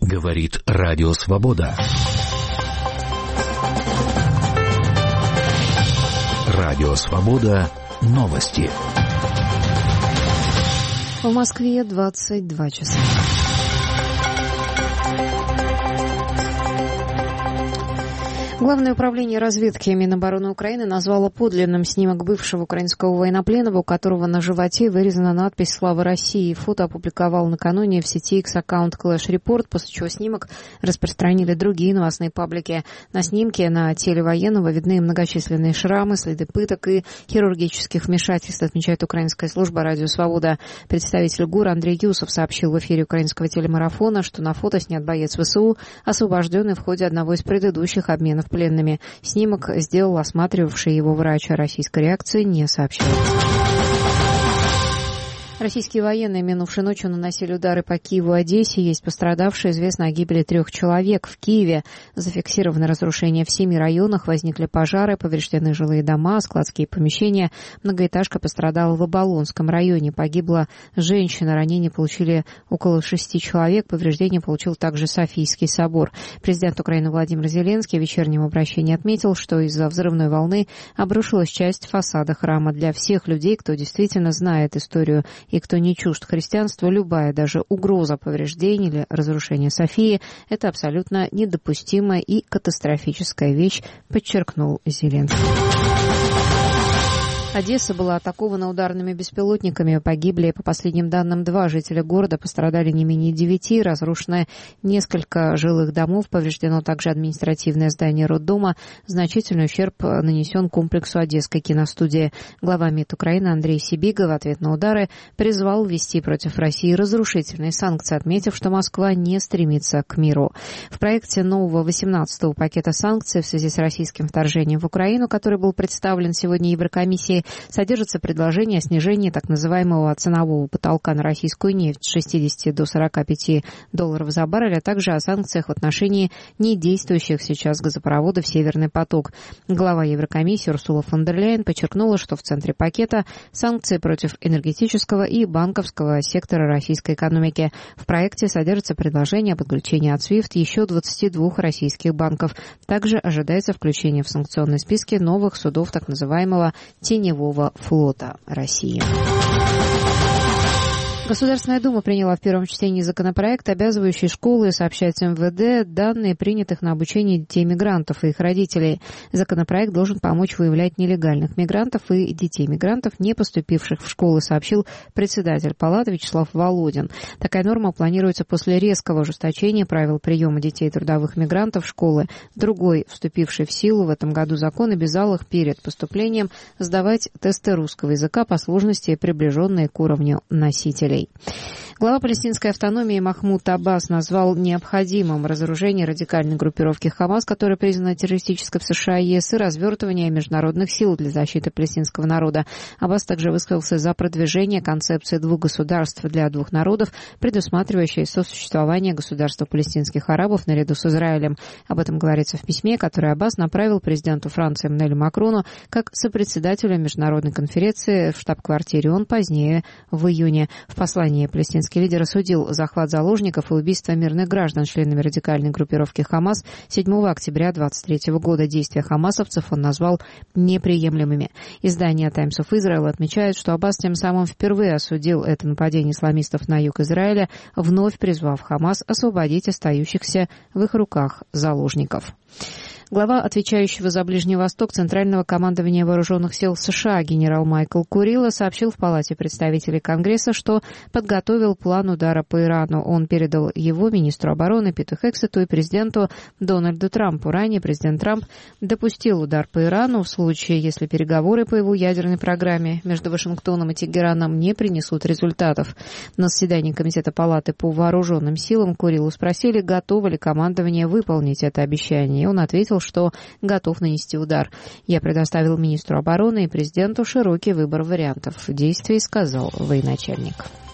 Говорит Радио Свобода. Радио Свобода. Новости. В Москве 22 часа. Главное управление разведки Минобороны Украины назвало подлинным снимок бывшего украинского военнопленного, у которого на животе вырезана надпись «Слава России». Фото опубликовал накануне в сети X-аккаунт Clash Report, после чего снимок распространили другие новостные паблики. На снимке на теле военного видны многочисленные шрамы, следы пыток и хирургических вмешательств, отмечает украинская служба «Радио Свобода». Представитель ГУР Андрей Юсов сообщил в эфире украинского телемарафона, что на фото снят боец ВСУ, освобожденный в ходе одного из предыдущих обменов пленными. Снимок сделал осматривавший его врач, о российской реакции не сообщил. Российские военные минувшей ночью наносили удары по Киеву и Одессе. Есть пострадавшие. Известно о гибели 3 человек. В Киеве зафиксированы разрушения в 7 районах. Возникли пожары, повреждены жилые дома, складские помещения. Многоэтажка пострадала в Оболонском районе. Погибла женщина. Ранения получили около 6 человек. Повреждения получил также Софийский собор. Президент Украины Владимир Зеленский в вечернем обращении отметил, что из-за взрывной волны обрушилась часть фасада храма. Для всех людей, кто действительно знает историю и кто не чужд христианству, любая даже угроза повреждений или разрушения Софии – это абсолютно недопустимая и катастрофическая вещь, подчеркнул Зеленский. Одесса была атакована ударными беспилотниками. Погибли, по последним данным, 2 жителя города, пострадали не менее 9, разрушено несколько жилых домов, повреждено также административное здание роддома. Значительный ущерб нанесен комплексу Одесской киностудии. Глава МИД Украины Андрей Сибига в ответ на удары призвал ввести против России разрушительные санкции, отметив, что Москва не стремится к миру. В проекте нового 18-го пакета санкций в связи с российским вторжением в Украину, который был представлен сегодня Еврокомиссией, содержится предложение о снижении так называемого ценового потолка на российскую нефть с 60 до 45 долларов за баррель, а также о санкциях в отношении недействующих сейчас газопроводов «Северный поток». Глава Еврокомиссии Урсула фон дер Ляйен подчеркнула, что в центре пакета санкции против энергетического и банковского сектора российской экономики. В проекте содержится предложение об отключении от SWIFT еще 22 российских банков. Также ожидается включение в санкционные списки новых судов так называемого теневого флота России. Государственная Дума приняла в первом чтении законопроект, обязывающий школы сообщать МВД данные принятых на обучение детей-мигрантов и их родителей. Законопроект должен помочь выявлять нелегальных мигрантов и детей-мигрантов, не поступивших в школы, сообщил председатель Палаты Вячеслав Володин. Такая норма планируется после резкого ужесточения правил приема детей трудовых мигрантов в школы. Другой, вступивший в силу в этом году закон, обязал их перед поступлением сдавать тесты русского языка по сложности, приближенные к уровню носителей. Глава палестинской автономии Махмуд Аббас назвал необходимым разоружение радикальной группировки ХАМАС, которая признана террористической в США и ЕС, и развертывание международных сил для защиты палестинского народа. Аббас также высказался за продвижение концепции 2 государств для 2 народов, предусматривающей сосуществование государства палестинских арабов наряду с Израилем. Об этом говорится в письме, которое Аббас направил президенту Франции Эммануэлю Макрону как сопредседателю международной конференции в штаб-квартире ООН позднее в июне. В послании палестинский лидер осудил захват заложников и убийство мирных граждан членами радикальной группировки ХАМАС 7 октября 2023 года. Действия хамасовцев он назвал неприемлемыми. Издание Times of Israel отмечает, что Аббас тем самым впервые осудил это нападение исламистов на юг Израиля, вновь призвав ХАМАС освободить остающихся в их руках заложников. Глава отвечающего за Ближний Восток Центрального командования вооруженных сил США генерал Майкл Курилла сообщил в Палате представителей Конгресса, что подготовил план удара по Ирану. Он передал его министру обороны Питу Хексету и президенту Дональду Трампу. Ранее президент Трамп допустил удар по Ирану в случае, если переговоры по его ядерной программе между Вашингтоном и Тегераном не принесут результатов. На заседании Комитета Палаты по вооруженным силам Куриллу спросили, готово ли командование выполнить это обещание. И он ответил, что готов нанести удар. Я предоставил министру обороны и президенту широкий выбор вариантов действий, сказал военачальник.